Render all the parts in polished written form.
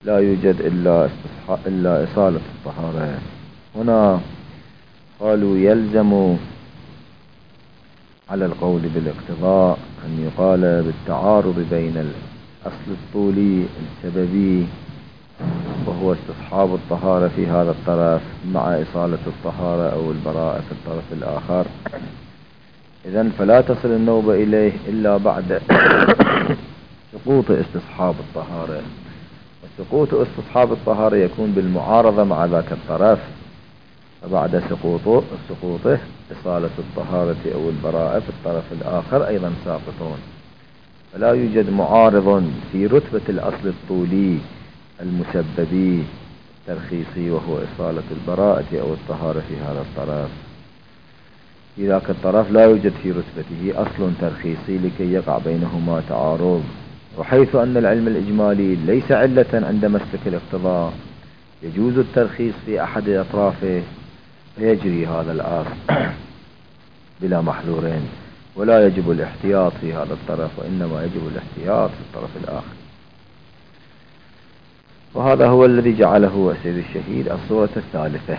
لا يوجد إلا إصالة الطهارة. هنا قالوا يلزم على القول بالاقتضاء أن يقال بالتعارض بين الأصل الطولي السببي وهو استصحاب الطهارة في هذا الطرف مع إصالة الطهارة أو البراءة في الطرف الآخر. إذن فلا تصل النوبة إليه إلا بعد سقوط استصحاب الطهارة، وسقوط استصحاب الطهارة يكون بالمعارضة مع ذاك الطرف، فبعد سقوطه إصالة الطهارة أو البراءة في الطرف الآخر أيضا ساقطون. فلا يوجد معارض في رتبة الأصل الطولي المسببي الترخيصي وهو إصالة البراءة أو الطهارة في هذا الطرف. في ذاك الطرف لا يوجد في رتبته أصل ترخيصي لكي يقع بينهما تعارض. وحيث أن العلم الإجمالي ليس علة عند مسلك الاقتضاء يجوز الترخيص في أحد أطرافه، فيجري هذا الأصل بلا محذورين، ولا يجب الاحتياط في هذا الطرف، وإنما يجب الاحتياط في الطرف الآخر. وهذا هو الذي جعله السيد الشهيد الصورة الثالثة.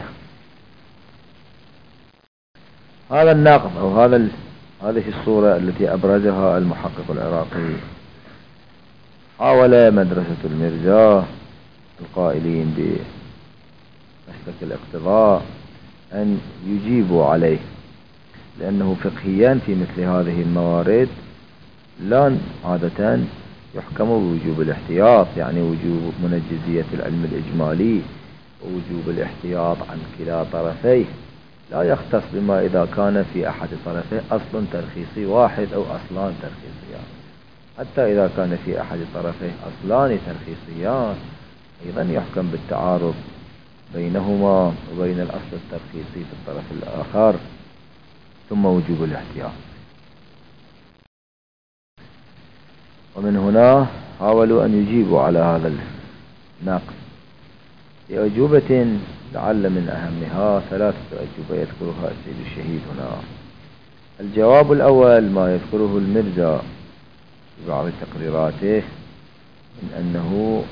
هذا النقض أو هذه الصورة التي أبرزها المحقق العراقي حاول مدرسة المرزا القائلين بمسلك الاقتضاء أن يجيبوا عليه، لأنه فقهيا في مثل هذه الموارد لا عادة يحكم بوجوب الاحتياط، يعني وجوب منجزية العلم الإجمالي ووجوب الاحتياط عن كلا طرفيه، لا يختص بما إذا كان في أحد طرفيه أصل ترخيصي واحد أو أصلان ترخيصيان. حتى إذا كان في أحد طرفيه أصلان ترخيصيان أيضا يحكم بالتعارض بينهما وبين الأصل الترخيصي في الطرف الآخر، ثم وجوب الاحتياط. ومن هنا حاولوا أن يجيبوا على هذا النقص بأجوبة لعل من أهمها 3 أجوبة يذكرها السيد الشهيد هنا. الجواب الأول ما يذكره المرزا في بعض تقريراته من أنه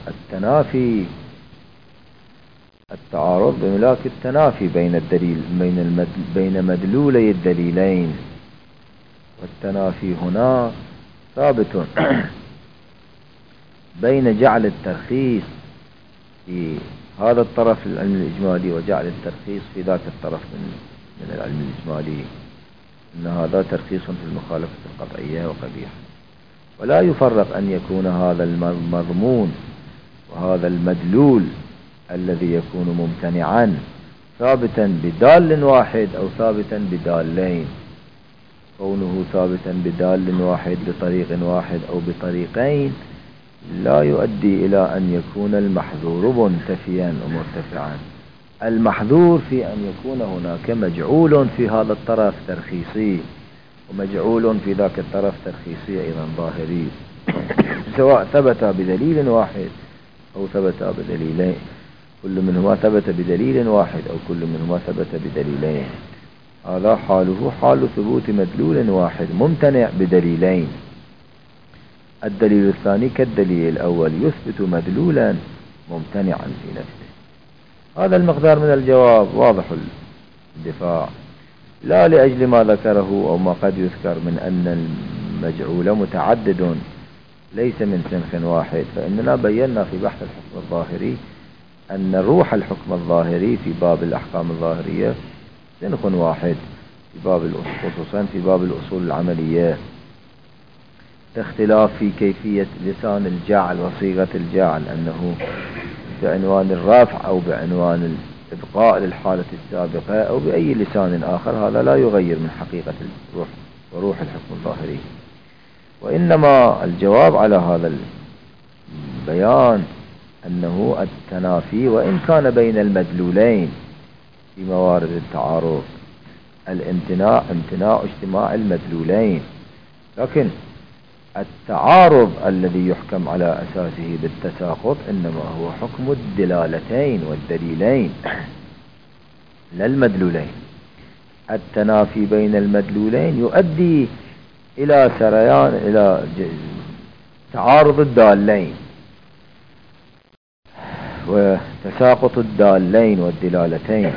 التعارض بملاك التنافي بين مدلولي الدليلين، والتنافي هنا ثابت بين جعل الترخيص في هذا الطرف العلم الإجمالي وجعل الترخيص في ذاك الطرف من العلم الإجمالي، إن هذا ترخيص في المخالفة القطعية وقبيح. ولا يفرق أن يكون هذا المضمون وهذا المدلول الذي يكون ممتنعا ثابتا بدال واحد أو ثابتا بدالين. كونه ثابتا بدال واحد بطريق واحد أو بطريقين لا يؤدي إلى أن يكون المحذور منتفيا ومرتفعا. المحذور في أن يكون هناك مجعول في هذا الطرف ترخيصي ومجعول في ذاك الطرف ترخيصي أيضا ظاهري، سواء ثبت بدليل واحد أو ثبت بدليلين، كل منهما ثبت بدليل واحد أو كل منهما ثبت بدليلين. هذا حاله حال ثبوت مدلول واحد ممتنع بدليلين. الدليل الثاني كالدليل الأول يثبت مدلولا ممتنعا في نفسه. هذا المقدار من الجواب واضح الدفاع، لا لأجل ما ذكره أو ما قد يذكر من أن المجعول متعدد ليس من سنخ واحد، فإننا بينا في بحث الحكم الظاهري أن روح الحكم الظاهري في باب الأحكام الظاهرية سنخ واحد، خصوصا في باب الأصول العملية، اختلاف في كيفية لسان الجعل وصيغة الجعل، أنه بعنوان الرفع أو بعنوان الإبقاء للحالة السابقة أو بأي لسان آخر، هذا لا يغير من حقيقة الروح وروح الحكم الظاهري. وإنما الجواب على هذا البيان أنه التنافي وإن كان بين المدلولين في موارد التعارض امتناع اجتماع المدلولين، لكن التعارض الذي يحكم على أساسه بالتساقط إنما هو حكم الدلالتين والدليلين لا المدلولين. التنافي بين المدلولين يؤدي إلى إلى تعارض الدالين، وتساقط الدالين والدلالتين.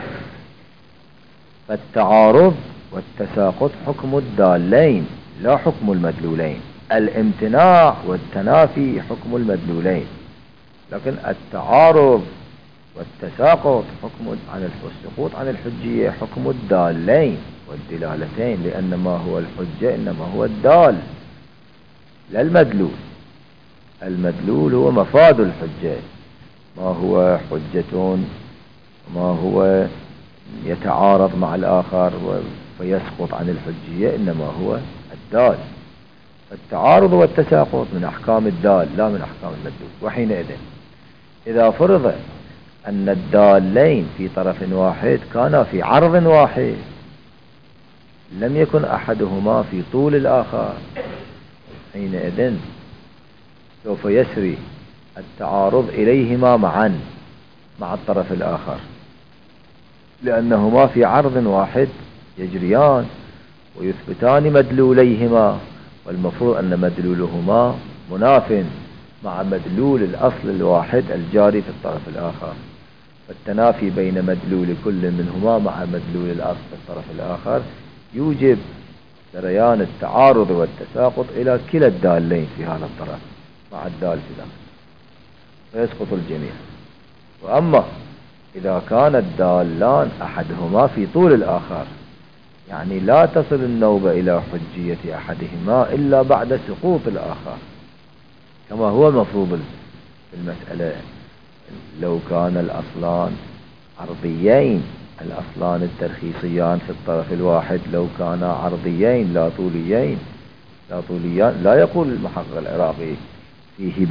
فالتعارض والتساقط حكم الدالين لا حكم المدلولين. الامتناع والتنافي حكم المدلولين، لكن التعارض والتساقط حكم عن السقوط عن الحجية حكم الدالين والدلالتين، لأن ما هو الحجة إنما هو الدال لا المدلول. المدلول هو مفاد الحجة، ما هو حجة وما هو يتعارض مع الآخر فيسقط عن الحجية، إنما هو الدال. التعارض والتساقط من أحكام الدال لا من أحكام المدلول. وحينئذ إذا فرض أن الدالين في طرف واحد كانا في عرض واحد لم يكن أحدهما في طول الآخر، حينئذ سوف يسري التعارض إليهما معا مع الطرف الآخر، لأنهما في عرض واحد يجريان ويثبتان مدلوليهما، والمفروض أن مدلولهما مناف مع مدلول الأصل الواحد الجاري في الطرف الآخر. فالتنافي بين مدلول كل منهما مع مدلول الأصل في الطرف الآخر يوجب سريان التعارض والتساقط إلى كلا الدالين في هذا الطرف مع الدال في ذاك، فيسقط الجميع. وأما إذا كان الدالان أحدهما في طول الآخر، يعني لا تصل النوبة إلى حجية أحدهما إلا بعد سقوط الآخر، كما هو المفروض في المسألة. لو كان الأصلان عرضيين، الأصلان الترخيصيان في الطرف الواحد لو كانا عرضيين لا طوليين لا يقول المحقق العراقي فيه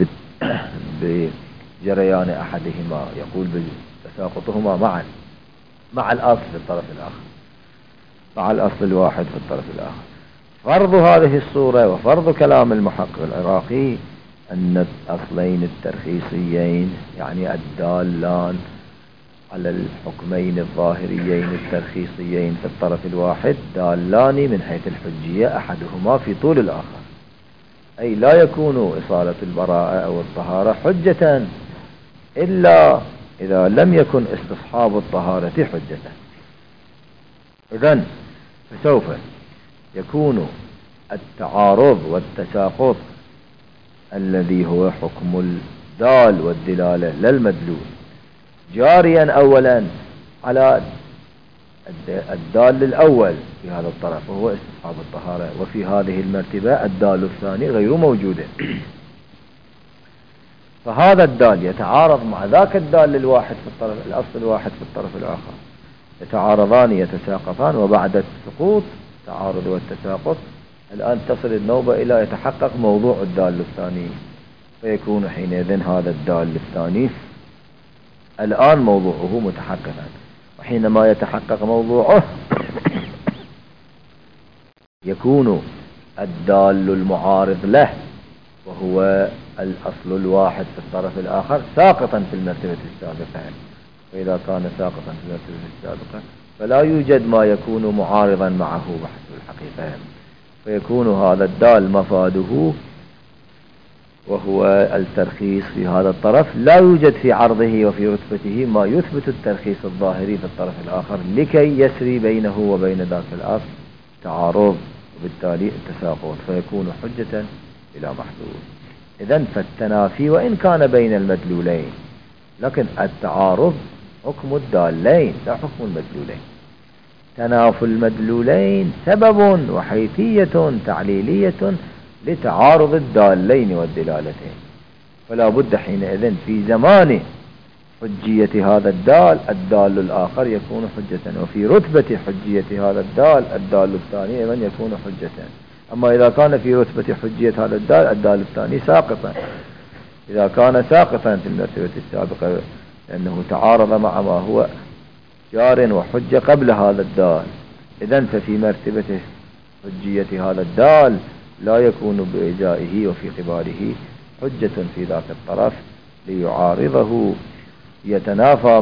بجريان أحدهما، يقول بتساقطهما معا مع الأصل في الطرف الآخر، مع الأصل الواحد في الطرف الآخر. فرض هذه الصورة وفرض كلام المحقق العراقي أن الأصلين الترخيصيين يعني الدالان على الحكمين الظاهريين الترخيصيين في الطرف الواحد دالان من حيث الحجية أحدهما في طول الآخر، أي لا يكون إصالة البراءة أو الطهارة حجة إلا إذا لم يكن استصحاب الطهارة حجة. إذن فسوف يكون التعارض والتساقط الذي هو حكم الدال والدلالة لا المدلول جاريا أولا على الدال الأول في هذا الطرف وهو استصحاب الطهارة، وفي هذه المرتبة الدال الثاني غير موجود، فهذا الدال يتعارض مع ذاك الدال الواحد في الطرف الأصل الواحد في الطرف الآخر، يتعارضان يتساقطان، وبعد السقوط التعارض والتساقط الآن تصل النوبة إلى يتحقق موضوع الدال الثاني، فيكون حينئذ هذا الدال الثاني الآن موضوعه متحققا. وحينما يتحقق موضوعه يكون الدال المعارض له وهو الأصل الواحد في الطرف الآخر ساقطا في المرتبة السابقة، وإذا كان ساقطا في المرتبة السابقة فلا يوجد ما يكون معارضا معه بحسب الحقيقة، فيكون هذا الدال مفاده وهو الترخيص في هذا الطرف لا يوجد في عرضه وفي رتبته ما يثبت الترخيص الظاهري في الطرف الآخر لكي يسري بينه وبين ذاك الأصل تعارض وبالتالي التساقط، فيكون حجة إلى محدود. إذن فالتنافي وإن كان بين المدلولين، لكن التعارض حكم الدالين لا حكم المدلولين. تنافي المدلولين سبب وحيثية تعليلية لتعارض الدالين والدلالتين، فلا بد حينئذ في زمان حجية هذا الدال الآخر يكون حجة، وفي رتبة حجية هذا الدال الثاني من يكون حجة. أما إذا كان في رتبة حجية هذا الدال الثاني ساقطا، إذا كان ساقطا في المرتبة السابقة لأنه تعارض مع ما هو جار وحجة قبل هذا الدال، إذن ففي مرتبة حجية هذا الدال لا يكون بإجائه وفي قباله حجة في ذاك الطرف ليعارضه، يتنافى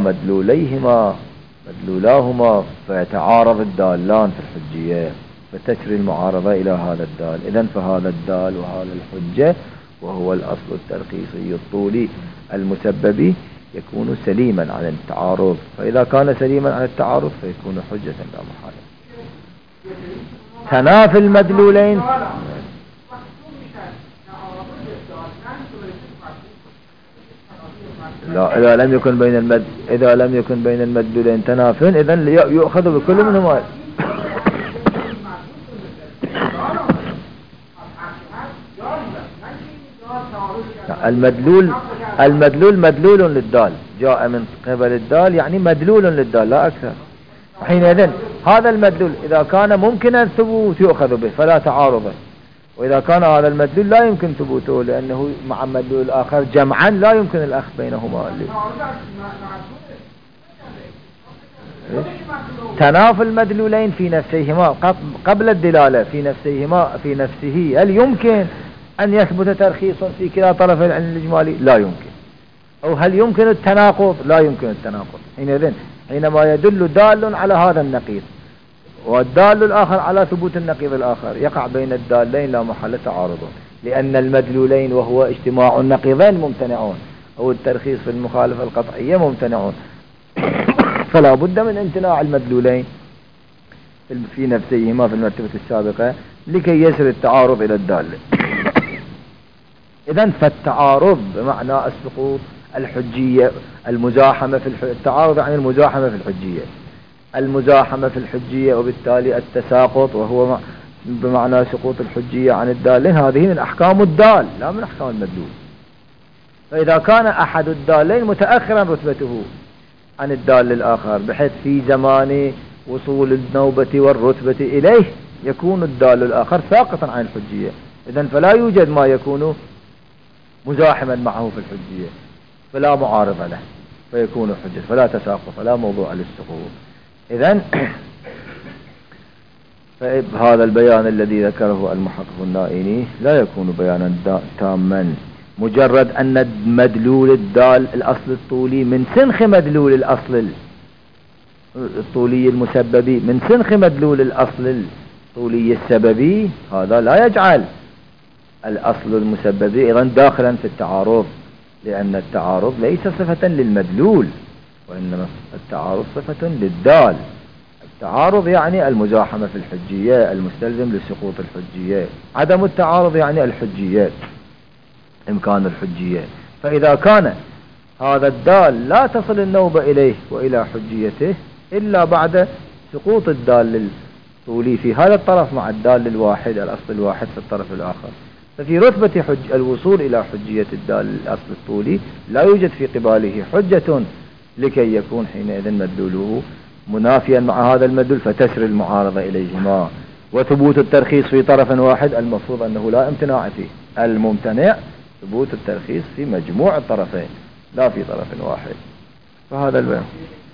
مدلولاهما فيتعارض الدالان في الحجية فتسري المعارضة إلى هذا الدال. إذن فهذا الدال وهذا الحجة وهو الأصل الترخيصي الطولي المسبب يكون سليما عن التعارض، فإذا كان سليما عن التعارض فيكون حجة لا محالة. تنافي المدلولين لا، إذا لم يكن بين المدلولين تناف إذن يؤخذ بكل منهما. المدلول مدلول للدال، جاء من قبل الدال يعني مدلول للدال لا أكثر. حينئذ هذا المدلول إذا كان ممكنا الثبوت يؤخذ به فلا تعارض، وإذا كان هذا المدلول لا يمكن ثبوته لأنه مع المدلول الآخر جمعا لا يمكن الأخذ بينهما. تنافي المدلولين في نفسيهما قبل الدلالة في نفسه، هل يمكن أن يثبت ترخيص في كلا طرف العلم الإجمالي؟ لا يمكن. أو هل يمكن التناقض؟ لا يمكن التناقض. حينما يدل دال على هذا النقيض والدال الآخر على ثبوت النقيض الآخر يقع بين الدالين لا محل تعارض، لأن المدلولين وهو اجتماع النقيضين ممتنعون، أو الترخيص في المخالفة القطعية ممتنعون. فلا بد من امتناع المدلولين في نفسيهما في المرتبة السابقة لكي يصل التعارض إلى الدال. إذن فالتعارض بمعنى السقوط، الحجية، المزاحمة في التعارض يعني المزاحمة في الحجية، المزاحمة في الحجية، وبالتالي التساقط وهو بمعنى سقوط الحجية عن الدالين. هذه من أحكام الدال لا من أحكام المدلول. فإذا كان أحد الدالين متأخرا رتبته عن الدال الآخر بحيث في زمان وصول النوبة والرتبة إليه يكون الدال الآخر ساقطا عن الحجية، إذن فلا يوجد ما يكون مزاحما معه في الحجية، فلا معارض له فيكون حجة، فلا تساقط، فلا موضوع للسقوط. إذن هذا البيان الذي ذكره المحقق النائني لا يكون بيانا تاما. مجرد أن مدلول الدال الأصل الطولي من سنخ مدلول الأصل الطولي المسببي من سنخ مدلول الأصل الطولي السببي، هذا لا يجعل الأصل المسببي أيضا داخلا في التعارض، لأن التعارض ليس صفة للمدلول وإنما التعارض صفة للدال. التعارض يعني المزاحمة في الحجية المستلزم لسقوط الحجية، عدم التعارض يعني الحجيات، إمكان الحجية. فإذا كان هذا الدال لا تصل النوبة إليه وإلى حجيته إلا بعد سقوط الدال الطولي في هذا الطرف مع الدال الواحد الأصل الواحد في الطرف الآخر، ففي رتبة الوصول إلى حجية الدال الأصل الطولي لا يوجد في قباله حجة لكي يكون حينئذ مدلوله منافيا مع هذا المدلول فتسري المعارضة إليهما. وثبوت الترخيص في طرف واحد المفروض أنه لا امتناع فيه، الممتنع ثبوت الترخيص في مجموع الطرفين لا في طرف واحد. فهذا البيان.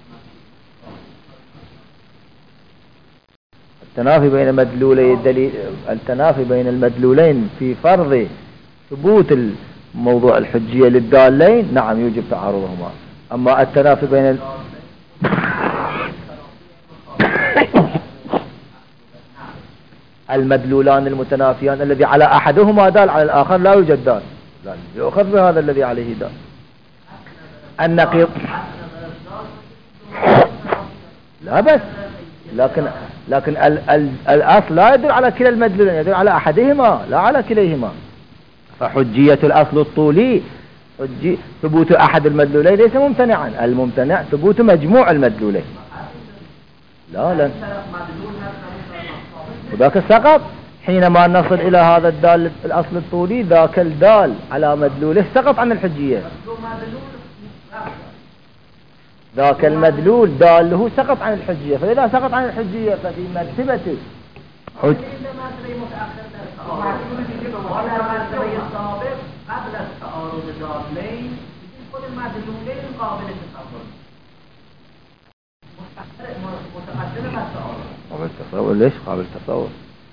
التنافي بين المدلولين في فرض ثبوت الموضوع الحجية للدالين نعم يوجب تعارضهما. أما التنافي بين المدلولان المتنافيان الذي على أحدهما دال على الآخر لا يوجد دال، لا يؤخذ بهذا الذي عليه دال. النقيض لا بس لكن الأصل لا يدل على كلا المدلولين، يدل على أحدهما لا على كليهما. فحجية الأصل الطولي ثبوت أحد المدلولين ليس ممتنعا، الممتنع ثبوت مجموع المدلولين. لا وذاك سقط حينما نصل إلى هذا الدال الأصل الطولي، ذاك الدال على مدلوله سقط عن الحجية، ذاك المدلول داله سقط عن الحجية. فإذا سقط عن الحجية ففي مرتبة قبل التعارض الدالين يكون المدلولين قابل للتصور متقدم التصور. ليش قابل التصور؟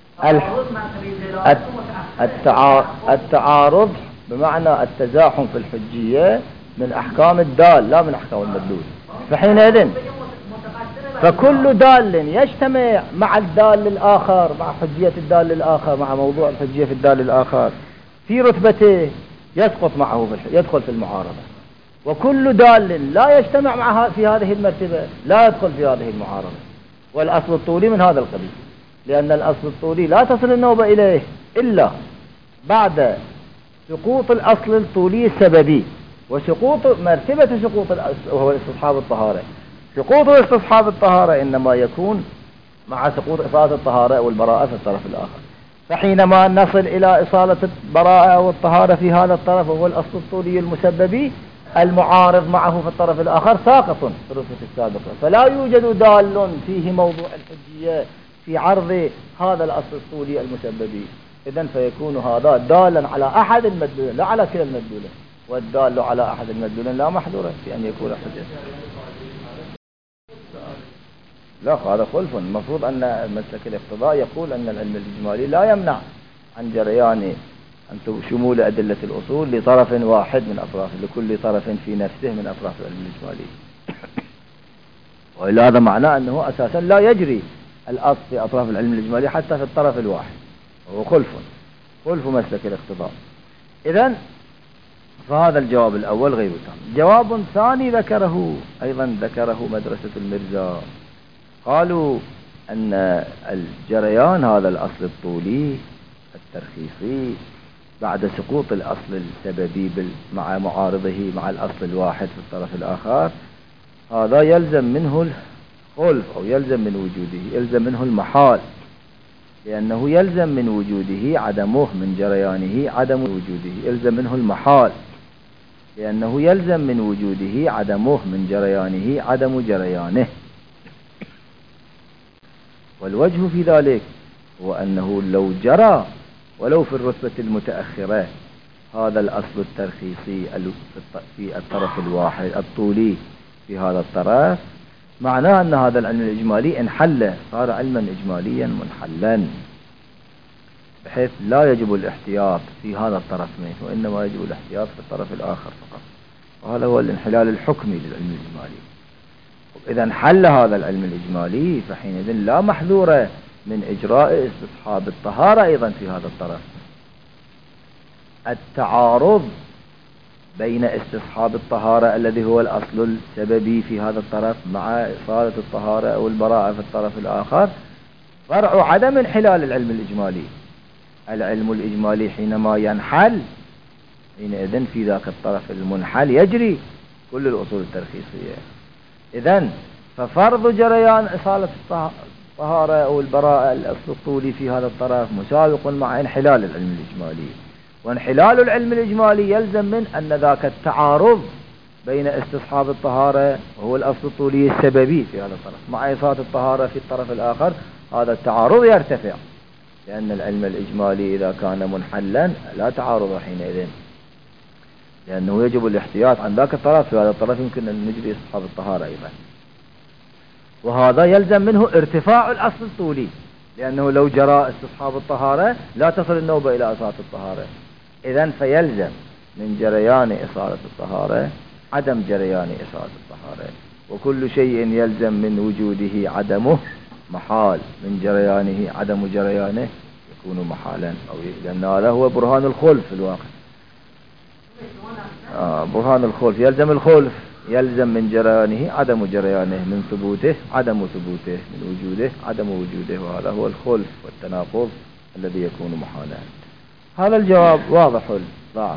التعارض بمعنى التزاحم في الحجية من أحكام الدال لا من أحكام المدلول. فحينئذ فكل دال يجتمع مع الدال الآخر، مع حجية الدال الآخر، مع موضوع الحجية في الدال الآخر في رتبته يسقط معه يدخل في المعارضة. وكل دال لا يجتمع معها في هذه المرتبة لا يدخل في هذه المعارضة. والأصل الطولي من هذا القبيل، لأن الأصل الطولي لا تصل النوبة إليه إلا بعد سقوط الأصل الطولي السببي وسقوط مرتبة سقوط وهو استصحاب الطهارة. سقوط استصحاب الطهارة إنما يكون مع سقوط إصالة الطهارة والبراءة في الطرف الآخر. فحينما نصل إلى إصالة البراءة والطهارة في هذا الطرف وهو الأصل الطولي المسببي، المعارض معه في الطرف الآخر ساقط في الرتبة السابقة، فلا يوجد دال فيه موضوع الحجية في عرض هذا الأصل الطولي المسببي. إذن فيكون هذا دالا على أحد المدلولين لا على كلا المدلولين، والدال على أحد المدلولين لا محذورة في أن يكون حجة. لا، هذا خلف. المفروض أن مسلك الاقتضاء يقول أن العلم الإجمالي لا يمنع عن جريان شمول أدلة الأصول لطرف واحد من أطراف، لكل طرف في نفسه من أطراف العلم الإجمالي. وإلا هذا معناه أنه أساسا لا يجري الأصل في أطراف العلم الإجمالي حتى في الطرف الواحد، وهو خلف مسلك الاقتضاء. إذن فهذا الجواب الأول غير تام. جواب ثاني ذكره مدرسة المرزا، قالوا أن الجريان هذا الأصل الطولي الترخيصي بعد سقوط الأصل السببي مع معارضه مع الأصل الواحد في الطرف الآخر، هذا يلزم منه الخلف أو يلزم منه المحال، لأنه يلزم من وجوده عدمه من جريانه عدم وجوده، يلزم منه المحال لأنه يلزم من وجوده عدمه من جريانه عدم جريانه. والوجه في ذلك هو أنه لو جرى ولو في الرتبة المتأخرة هذا الأصل الترخيصي في الطرف الواحد الطولي في هذا الطرف، معناه أن هذا العلم الإجمالي انحل، صار علما إجماليا منحلا، بحيث لا يجب الاحتياط في هذا الطرف منه، وإنما يجب الاحتياط في الطرف الآخر فقط. وهذا هو الانحلال الحكمي للعلم الإجمالي. إذا انحل هذا العلم الإجمالي فحينئذ لا محذور من إجراء استصحاب الطهارة أيضا في هذا الطرف. التعارض بين استصحاب الطهارة الذي هو الأصل السببي في هذا الطرف مع إصالة الطهارة أو البراءة في الطرف الآخر فرع عدم انحلال العلم الإجمالي. العلم الإجمالي حينما ينحل حينئذ في ذاك الطرف المنحل يجري كل الأصول الترخيصية. إذن ففرض جريان إصالة الطهارة أو البراءة الأصل الطولي في هذا الطرف مساوق مع انحلال العلم الإجمالي، وانحلال العلم الإجمالي يلزم من أن ذاك التعارض بين استصحاب الطهارة وهو الأصل الطولي السببي في هذا الطرف مع إصالة الطهارة في الطرف الآخر، هذا التعارض يرتفع، لأن العلم الإجمالي إذا كان منحلا لا تعارض حينئذ، لأنه يجب الاحتياط عن ذاك الطرف، في هذا الطرف يمكن أن نجري استصحاب الطهارة أيضا. وهذا يلزم منه ارتفاع الأصل الطولي، لأنه لو جرى استصحاب الطهارة لا تصل النوبة إلى إصالة الطهارة. إذن فيلزم من جريان إصالة الطهارة عدم جريان إصالة الطهارة، وكل شيء يلزم من وجوده عدمه محال، من جريانه عدم جريانه يكون محالا، أو لأن هذا هو برهان الخلف في الواقع. برهان الخلف يلزم الخلف، يلزم من جريانه عدم جريانه، من ثبوته عدم ثبوته، من وجوده عدم وجوده، وهذا هو الخلف والتناقض الذي يكون محالا. هذا الجواب واضح الضعف،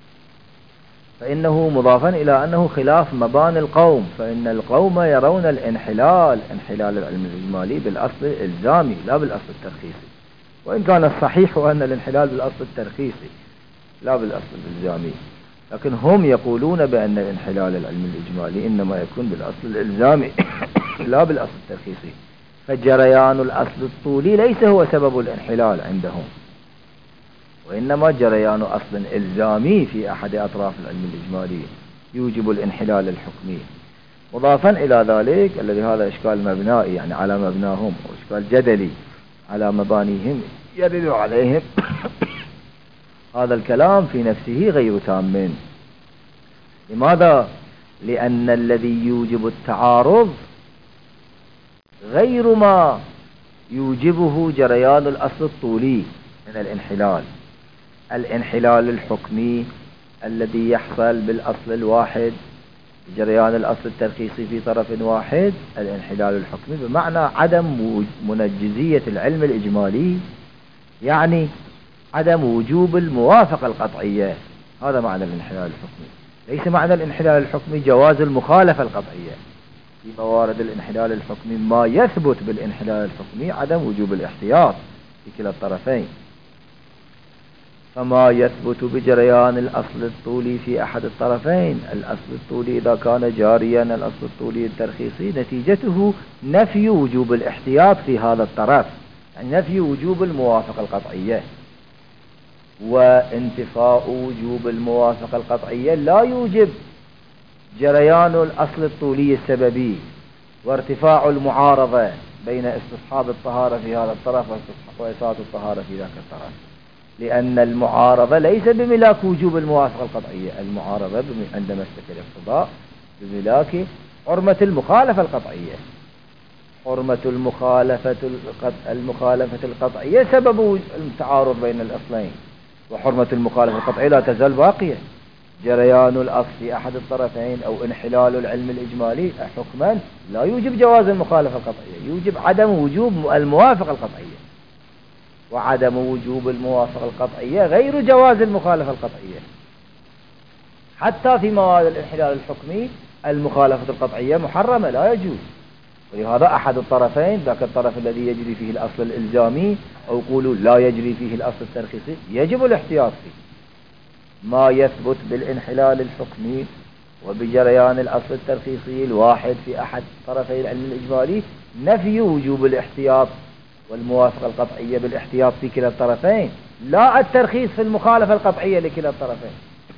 فإنه مضافا إلى أنه خلاف مباني القوم، فإن القوم يرون انحلال العلم الإجمالي بالأصل الإلزامي لا بالأصل الترخيصي، وإن كان الصحيح أن الانحلال بالأصل الترخيصي لا بالأصل الإلزامي، لكن هم يقولون بأن الانحلال العلم الإجمالي إنما يكون بالأصل الإلزامي لا بالأصل الترخيصي، فجريان الأصل الطولي ليس هو سبب الانحلال عندهم، وإنما جريان أصل إلزامي في أحد أطراف العلم الإجمالي يوجب الانحلال الحكمي. مضافا إلى ذلك الذي هذا إشكال مبنائي يعني على مبناهم، وإشكال جدلي على مبانيهم يرد عليهم هذا الكلام في نفسه غير تام. لماذا؟ لأن الذي يوجب التعارض غير ما يوجبه جريان الأصل الطولي من الانحلال الحكمي الذي يحصل بالأصل الواحد جريان الأصل الترخيصي في طرف واحد الانحلال الحكمي، بمعنى عدم منجزية العلم الإجمالي، يعني عدم وجوب الموافقة القطعية. هذا معنى الانحلال الحكمي. ليس معنى الانحلال الحكمي جواز المخالفة القطعية. في موارد الانحلال الحكمي ما يثبت بالانحلال الحكمي عدم وجوب الاحتياط في كلا الطرفين. فما يثبت بجريان الأصل الطولي في أحد الطرفين، الأصل الطولي إذا كان جاريا الأصل الطولي الترخيصي، نتيجته نفي وجوب الاحتياط في هذا الطرف، يعني نفي وجوب الموافقة القطعية. وانتفاء وجوب الموافقة القطعية لا يوجب جريان الأصل الطولي السببي وارتفاع المعارضة بين استصحاب الطهارة في هذا الطرف وإساءة الطهارة في ذاك الطرف، لأن المعارضة ليس بملاك وجوب الموافقة القطعية. المعارضة عند مسلك الاقتضاء بملاك حرمة المخالفة القطعية. حرمة المخالفة القطعية سبب التعارض بين الأصلين، وحرمة المخالفة القطعية لا تزال باقية. جريان الأصل في أحد الطرفين أو انحلال العلم الإجمالي حكما لا يوجب جواز المخالفة القطعية، يوجب عدم وجوب الموافقة القطعية. وعدم وجوب الموافقة القطعية غير جواز المخالفة القطعية. حتى في مواد الانحلال الحكمي المخالفة القطعية محرمة، لا يجوز. ولهذا أحد الطرفين، ذاك الطرف الذي يجري فيه الأصل الإلزامي أو قولوا لا يجري فيه الأصل الترخيصي، يجب الاحتياط فيه. ما يثبت بالانحلال الحكمي وبجريان الأصل الترخيصي الواحد في أحد طرفي العلم الإجمالي نفي وجوب الاحتياط والموافقة القطعية بالاحتياط في كلا الطرفين، لا الترخيص في المخالفة القطعية لكلا الطرفين.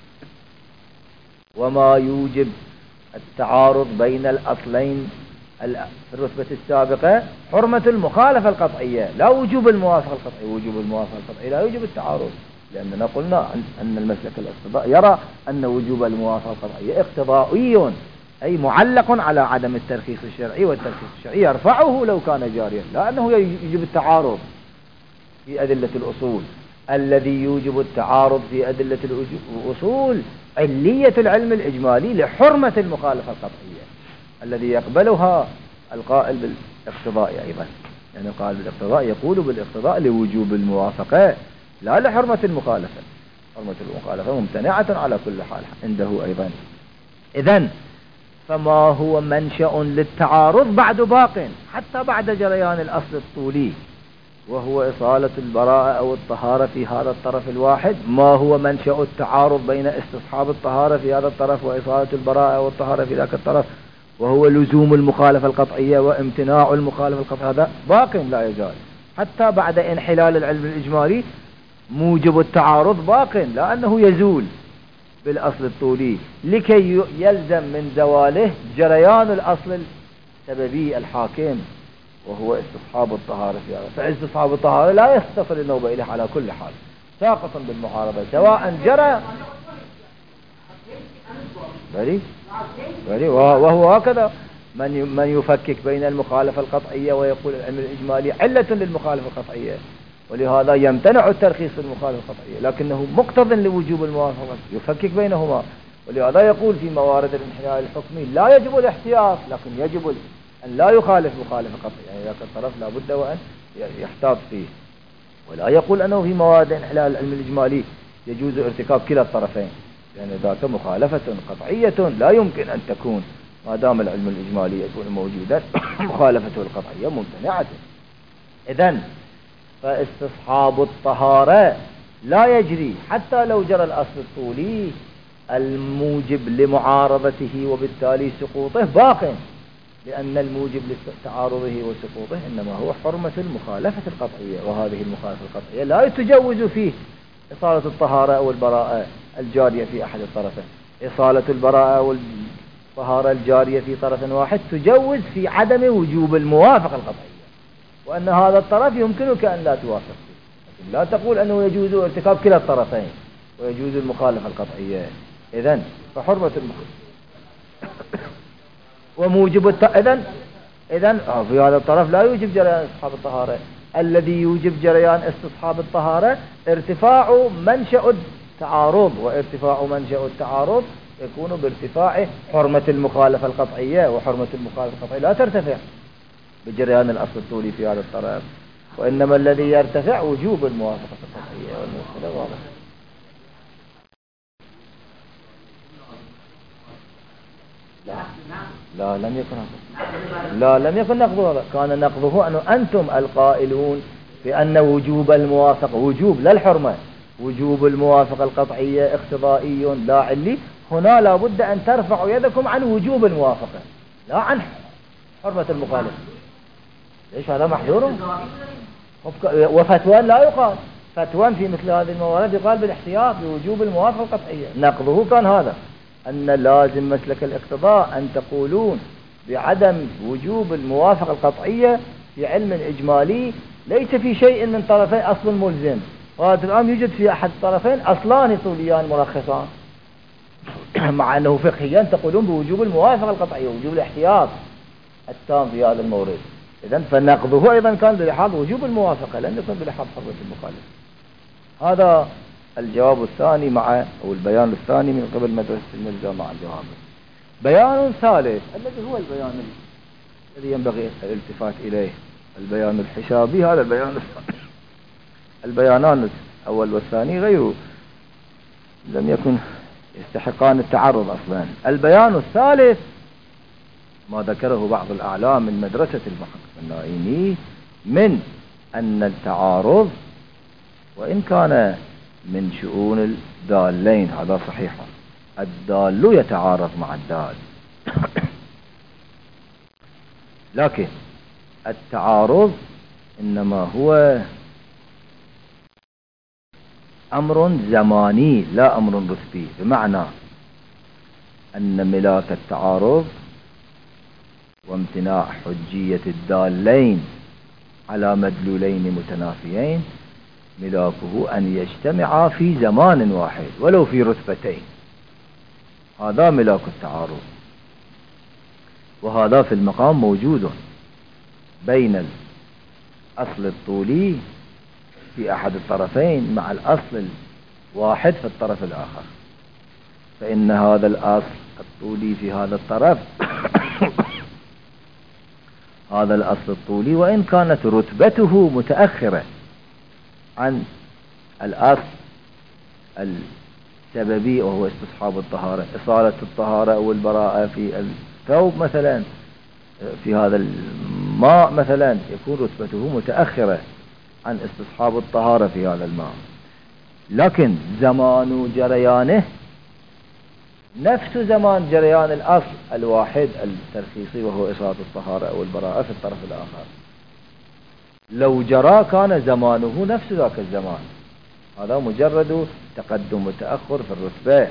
وما يوجب التعارض بين الأصلين في الرتبة السابقة حرمة المخالفة القطعية لا وجوب الموافقة القطعية. وجوب الموافقة القطعية لا يوجب التعارض، لأننا قلنا أن المسلك الاقتضاء يرى أن وجوب الموافقة القطعية اقتضائي، أي معلق على عدم الترخيص الشرعي، والترخيص الشرعي يرفعه لو كان جاريا، لا أنه يوجب التعارض في أدلة الأصول. الذي يوجب التعارض في أدلة الأصول علية العلم الإجمالي لحرمة المخالفة القطعية الذي يقبلها القائل بالاقتضاء أيضا، يعني القائل بالاقتضاء يقول بالاقتضاء لوجوب الموافقة لا لحرمة المخالفة. حرمة المخالفة ممتنعة على كل حال عنده أيضا. إذن فما هو منشأ للتعارض بعد باق حتى بعد جريان الأصل الطولي، وهو إصالة البراءة أو الطهارة في هذا الطرف الواحد. ما هو منشأ التعارض بين استصحاب الطهارة في هذا الطرف وإصالة البراءة أو الطهارة في ذاك الطرف؟ وهو لزوم المخالفة القطعية وامتناع المخالفة القطعية. هذا باق لا يزال حتى بعد انحلال العلم الإجمالي. موجب التعارض باق، لا أنه يزول بالأصل الطولي، لكي يلزم من زواله جريان الأصل السببي الحاكم وهو استصحاب الطهارة في هذا. فاستصحاب الطهارة لا يستصل النوبة إليه على كل حال ساقطا بالمعارضة سواء جرى بلي وهو هكذا. من يفكك بين المخالفة القطعية ويقول العلم الإجمالي علة للمخالفة القطعية، ولهذا يمتنع الترخيص في المخالفة القطعية، لكنه مقتض لوجوب الموافقة، يفكك بينهما. ولهذا يقول في موارد الانحلال الحكمي لا يجب الاحتياط، لكن يجب أن لا يخالف مخالفة قطعية، يعني ذاك الطرف لا بد وأن يحتاط فيه. ولا يقول أنه في موارد الانحلال العلم الإجمالي يجوز ارتكاب كلا الطرفين، لأن يعني ذاك مخالفة قطعية لا يمكن أن تكون ما دام العلم الإجمالي يكون موجودا مخالفته القطعية ممتنعة. إذن فاستصحاب الطهارة لا يجري حتى لو جرى الأصل الطولي الموجب لمعارضته وبالتالي سقوطه باق، لأن الموجب لتعارضه وسقوطه إنما هو حرمة المخالفة القطعية، وهذه المخالفة القطعية لا يتجوز فيه إصالة الطهارة أو البراءة الجارية في أحد الطرفين. إصالة البراءة والطهارة الجارية في طرف واحد تجوز في عدم وجوب الموافقة القطعية، وأن هذا الطرف يمكنك أن لا توافق فيه، لكن لا تقول أنه يجوز ارتكاب كلا الطرفين ويجوز المخالفة القطعية. إذن فحرمة المخالفة وموجب إذن في هذا الطرف لا يوجب جريان استصحاب الطهارة. الذي يوجب جريان استصحاب الطهارة ارتفاع منشأ التعارض، وارتفاع منشأ التعارض يكون بارتفاع حرمة المخالفة القطعية، وحرمة المخالفة القطعية لا ترتفع بجريان الأصل الطولي في هذا الطرف، وإنما الذي يرتفع وجوب الموافقة القطعية، والمسألة واضحة. لا لم يكن نقضه. لا لم يكن نقضه هذا، كان نقضه أن أنتم القائلون بأن وجوب الموافقة، وجوب لا الحرمة، وجوب الموافقة القطعية اقتضائي لا علي. هنا لا بد أن ترفعوا يدكم عن وجوب الموافقة لا عن حرمة المخالفة. ليش هذا محذور؟ وفتوى لا يقال، فتوى في مثل هذه الموارد يقال بالاحتياط بوجوب الموافقة القطعية. نقضه كان هذا، أن لازم مسلك الاقتضاء أن تقولون بعدم وجوب الموافقة القطعية في علم إجمالي ليس في شيء من طرفي أصل ملزم. وهذا الآن يوجد في أحد الطرفين أصلان طوليان مرخصان، مع أنه فقهيا تقولون بوجوب الموافقة القطعية ووجوب الاحتياط التام في هذا المورد. إذن فنقضه أيضا كان بلحاظ وجوب الموافقة، لم يكن بلحاظ حرمة المخالفة. هذا الجواب الثاني أو البيان الثاني من قبل مدرسة المرزا مع الجواب. بيان ثالث الذي هو البيان الذي ينبغي الالتفات إليه، البيان الحسابي. هذا البيان الثاني، البيانان الأول والثاني غير لم يكن يستحقان التعرض أصلا. البيان الثالث ما ذكره بعض الأعلام من مدرسة المحقق النائمي من أن التعارض وإن كان من شؤون الدالين، هذا صحيح، الدال يتعارض مع الدال لكن التعارض إنما هو أمر زماني لا أمر رتبي، بمعنى أن ملاك التعارض وامتناع حجية الدالين على مدلولين متنافيين ملاكه أن يجتمعا في زمان واحد ولو في رتبتين. هذا ملاك التعارض، وهذا في المقام موجود بين الأصل الطولي في أحد الطرفين مع الأصل الواحد في الطرف الآخر. فإن هذا الأصل الطولي في هذا الطرف هذا الأصل الطولي وإن كانت رتبته متأخرة عن الأصل السببي وهو استصحاب الطهارة، إصالة الطهارة أو البراءة في الثوب مثلا، في هذا الماء مثلا يكون رتبته متأخرة عن استصحاب الطهارة في هذا الماء، لكن زمان جريانه نفس زمان جريان الأصل الواحد الترخيصي وهو إصالة الطهارة أو البراءة في الطرف الآخر. لو جرى كان زمانه نفس ذاك الزمان. هذا مجرد تقدم وتأخر في الرتبة.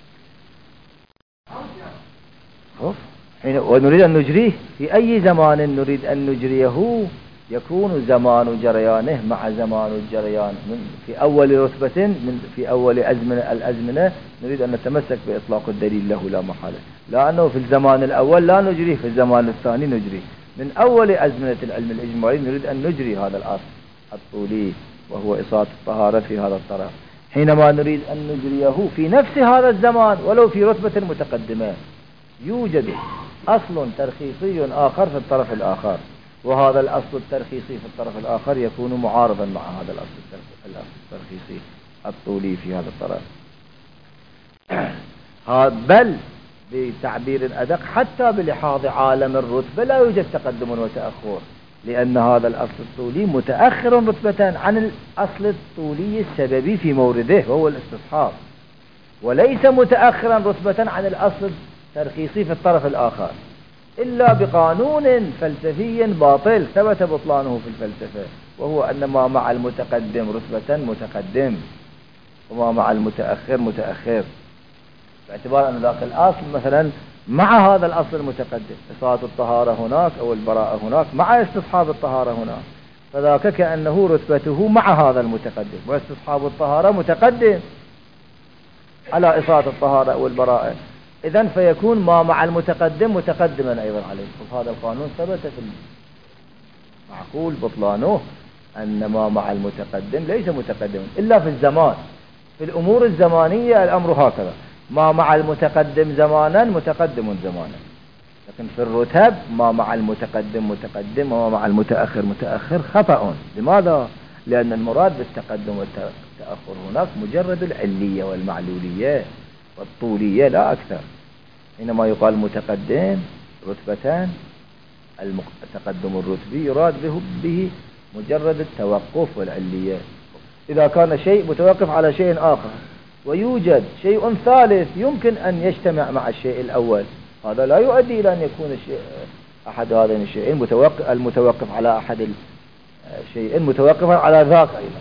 ونريد أن نجريه في أي زمان نريد أن نجريه يكون زمان جريانه مع زمان الجريان في أول رتبة في أول الأزمنة نريد أن نتمسك بإطلاق الدليل له لا محالة، لأنه في الزمان الأول لا نجريه، في الزمان الثاني نجريه. من أول أزمنة العلم الإجمالي نريد أن نجري هذا الأصل الطولي وهو إصالة الطهارة في هذا الطرف، حينما نريد أن نجريه في نفس هذا الزمان ولو في رتبة متقدمة يوجد أصل ترخيصي آخر في الطرف الآخر، وهذا الأصل الترخيصي في الطرف الآخر يكون معارضا مع هذا الأصل الترخيصي الطولي في هذا الطرف. بل بتعبير أدق حتى بلحاظ عالم الرتبة لا يوجد تقدم وتأخر، لأن هذا الأصل الطولي متأخر رتبة عن الأصل الطولي السببي في مورده وهو الاستصحاب، وليس متأخرا رتبة عن الأصل الترخيصي في الطرف الآخر إلا بقانون فلسفي باطل ثبت بطلانه في الفلسفة، وهو أن ما مع المتقدم رتبة متقدم وما مع المتأخر متأخر، باعتبار أن ذاك الأصل مثلا مع هذا الأصل المتقدم إصالة الطهارة هناك أو البراءة هناك مع استصحاب الطهارة هناك، فذاك كأنه رتبته مع هذا المتقدم، واستصحاب الطهارة متقدم على إصالة الطهارة أو البراءة. إذن فيكون ما مع المتقدم متقدما أيضا عليه. وهذا القانون ثبت في معقول بطلانه أن ما مع المتقدم ليس متقدما إلا في الزمان. في الأمور الزمانية الأمر هكذا، ما مع المتقدم زمانا متقدم زمانا، لكن في الرتب ما مع المتقدم متقدم وما مع المتأخر متأخر خطأ. لماذا؟ لأن المراد بالتقدم والتأخر هناك مجرد العلية والمعلولية والطولية لا أكثر. حينما يقال متقدم رتبتان، التقدم الرتبي يراد به مجرد التوقف والعلية. إذا كان شيء متوقف على شيء آخر ويوجد شيء ثالث يمكن أن يجتمع مع الشيء الأول، هذا لا يؤدي إلى أن يكون الشيء أحد هذين الشيئين المتوقف على أحد الشيئين متوقفا على ذاك أيضا.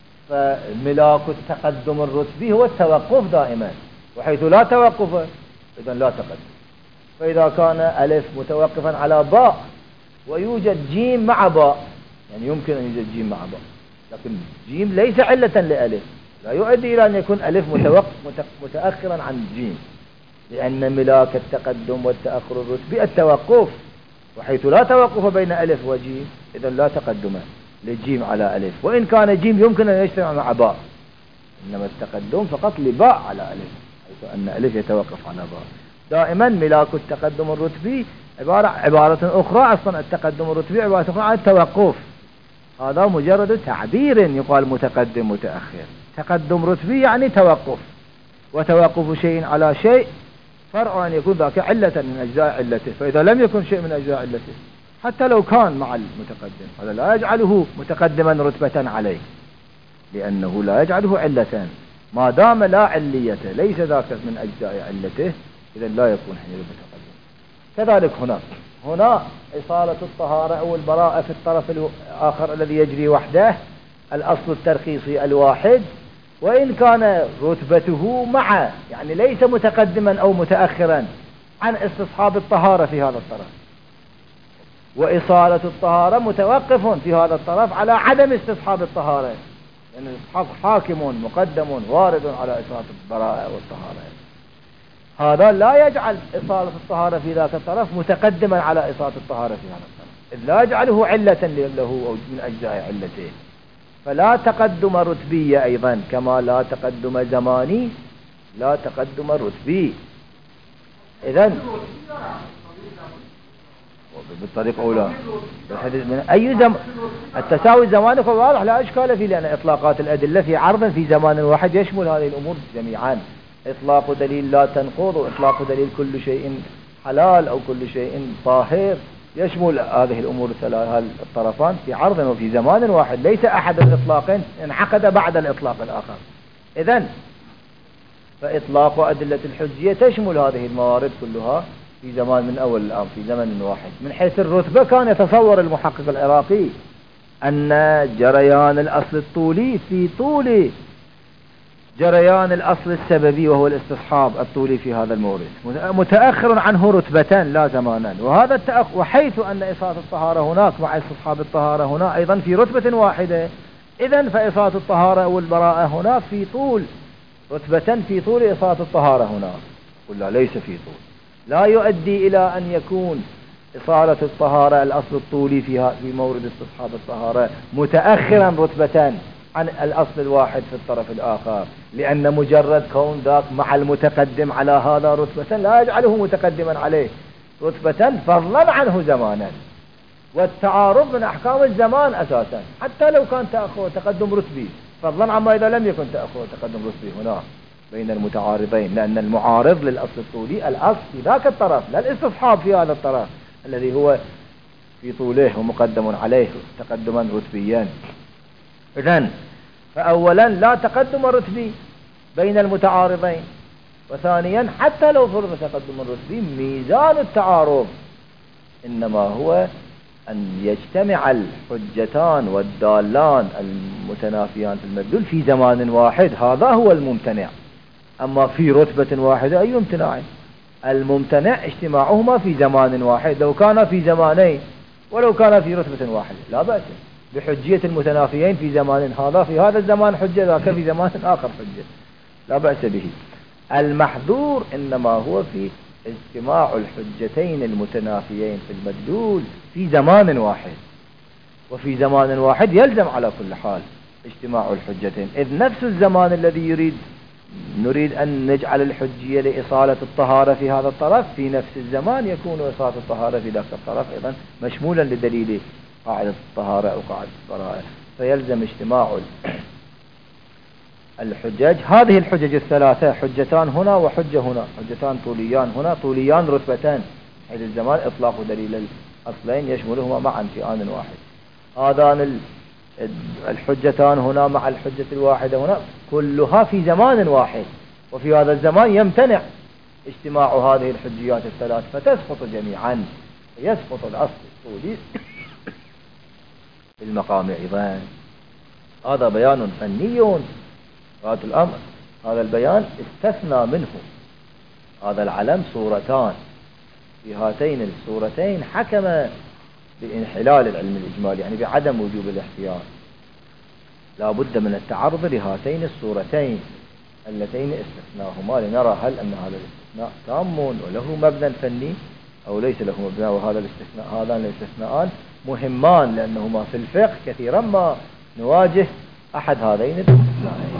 فملاك التقدم الرتبي هو التوقف دائما، وحيث لا توقف إذن لا تقدم. فإذا كان ألف متوقفا على باء ويوجد جيم مع باء، يعني يمكن أن يوجد جيم مع باء، لكن جيم ليس علة لألف، لا يؤدي إلى أن يكون ألف متأخرا عن جيم، لأن ملاك التقدم والتأخر الرتبي التوقف، وحيث لا توقف بين ألف وجيم إذن لا تقدم للجيم على ألف، وإن كان جيم يمكن أن يجتمع مع باء، إنما التقدم فقط لباء على ألف، حيث أن ألف يتوقف على باء. دائما ملاك التقدم الرتبي عبارة أخرى، أصلا التقدم الرتبي عبارة أخرى عن التوقف، هذا مجرد تعبير يقال متقدم متأخر. تقدم رتبي يعني توقف، وتوقف شيء على شيء فرع أن يكون ذاك علة من أجزاء علته، فإذا لم يكن شيء من أجزاء علته حتى لو كان مع المتقدم هذا لا يجعله متقدما رتبة عليه، لأنه لا يجعله علة، ما دام لا علية ليس ذاك من أجزاء علته إذن لا يكون حينئذ متقدم. كذلك هنا إصالة الطهارة أو البراءة في الطرف الآخر الذي يجري وحده، الأصل الترخيصي الواحد، وإن كان رتبته مع، يعني ليس متقدما أو متأخرا عن استصحاب الطهارة في هذا الطرف، وإصالة الطهارة متوقف في هذا الطرف على عدم استصحاب الطهارة، لأن الاستصحاب حاكم مقدم وارد على إصالة البراءة والطهارة. هذا لا يجعل إصالة الطهارة في ذاك الطرف متقدما على إصالة الطهارة في هذا الطرف، إذ لا يجعله علة له أو من أجزاء علته. فلا تقدم رتبي أيضا كما لا تقدم زماني، لا تقدم رتبي. إذن بالطريقة أولى من أي التساوي الزماني واضح لا إشكال فيه، لأن إطلاقات الأدلة في عرض في زمان واحد يشمل هذه الأمور جميعا. إطلاق دليل لا تنقض، وإطلاق دليل كل شيء حلال أو كل شيء طاهر يشمل هذه الأمور الثلاث الطرفان في عرض وفي زمان واحد، ليس أحد الإطلاقين انعقد بعد الإطلاق الآخر. إذن فإطلاق أدلة الحجية تشمل هذه الموارد كلها في زمان من أول الأمر في زمن واحد. من حيث الرتبة كان يتصور المحقق العراقي أن جريان الأصل الطولي في طول جريان الأصل السببي وهو الاستصحاب الطولي في هذا المورد متأخر عنه رتبة لا زمانا، وهذا التأخر وحيث أن إصالة الطهارة هناك مع استصحاب الطهارة هنا أيضا في رتبة واحدة، إذن فإصالة الطهارة والبراءة هناك في طول رتبة في طول إصالة الطهارة هناك، ولا ليس في طول، لا يؤدي إلى أن يكون إصالة الطهارة الأصل الطولي في مورد استصحاب الطهارة متأخرا رتبة عن الأصل الواحد في الطرف الآخر، لأن مجرد كون ذاك مع المتقدم على هذا رتبة لا يجعله متقدما عليه رتبة فضلا عنه زمانا. والتعارض من أحكام الزمان أساسا، حتى لو كان تأخر وتقدم رتبي فضلا عما إذا لم يكن تأخر وتقدم رتبي هنا بين المتعارضين، لأن المعارض للأصل الطولي الأصل في ذاك الطرف لا الاستصحاب في هذا الطرف الذي هو في طوله ومقدم عليه تقدما رتبيا. إذن فأولا لا تقدم رتبي بين المتعارضين، وثانيا حتى لو فرض تقدم رتبي ميزان التعارض إنما هو أن يجتمع الحجتان والدالان المتنافيان في المدلول في زمان واحد، هذا هو الممتنع. أما في رتبة واحدة أي امتناع؟ الممتنع اجتماعهما في زمان واحد، لو كان في زمانين ولو كان في رتبة واحدة لا بأس بحجية المتنافيين في زمان، هذا في هذا الزمان حجة ذاك في زمان آخر حجة، لا بأس به. المحظور إنما هو في اجتماع الحجتين المتنافيين في المدلول في زمان واحد، وفي زمان واحد يلزم على كل حال اجتماع الحجتين، إذ نفس الزمان الذي يريد نريد أن نجعل الحجية لإصالة الطهارة في هذا الطرف، في نفس الزمان يكون إصالة الطهارة في ذاك الطرف أيضا مشمولا لدليل قاعدة الطهارة أو قاعدة البراءة، فيلزم اجتماع الحجج. هذه الحجج الثلاثة حجتان هنا وحجة هنا، حجتان طوليان هنا، طوليان رتبتان، حيث الزمان إطلاق دليل الأصلين يشملهما معا في آن واحد. هذان الحجتان هنا مع الحجة الواحدة هنا كلها في زمان واحد، وفي هذا الزمان يمتنع اجتماع هذه الحجيات الثلاث فتسقط جميعا، يسقط الأصل الطولي في المقام أيضا. هذا بيان فني هذا الأمر. هذا البيان استثنى منه هذا العلم صورتان، في هاتين الصورتين حكم بانحلال العلم الإجمالي، يعني بعدم وجوب الاحتياط. لا بد من التعرض لهاتين الصورتين اللتين استثناهما لنرى هل أن هذا الاستثناء تام وله مبنى فني أو ليس له مبنى. وهذا الاستثناء، هذان الاستثناءان مهمان، لأنهما في الفقه كثيرا ما نواجه أحد هذين